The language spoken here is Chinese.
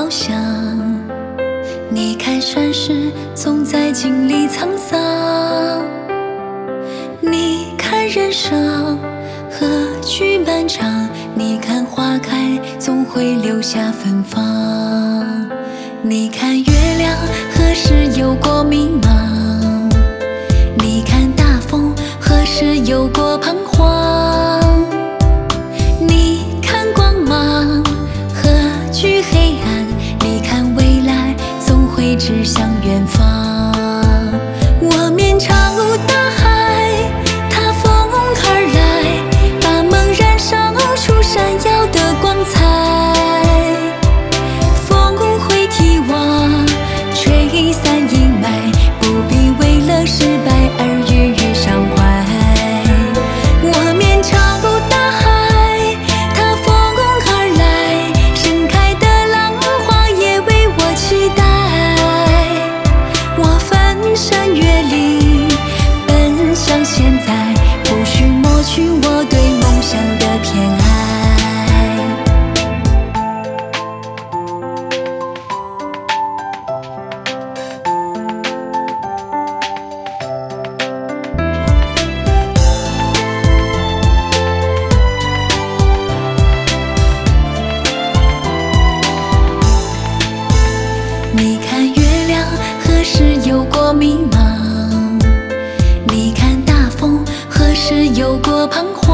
翱翔。你看山势总在经历沧桑，你看人生何须漫长，你看花开总会留下芬芳。你看月亮何时有过迷茫，你看大风何时有过彷徨。你看光芒何惧黑暗，你看未来总会指向远方。我面朝大海，踏风而来，把梦燃烧出闪耀的光彩。风会替我吹散阴霾，不必为了失败而郁郁伤怀。我面朝大海，踏风而来，盛开的浪花也为我期待。我翻山越岭，奔向现在，不需抹去我对梦想的偏爱。你看月亮何时有过迷茫，你看大风何时有过彷徨。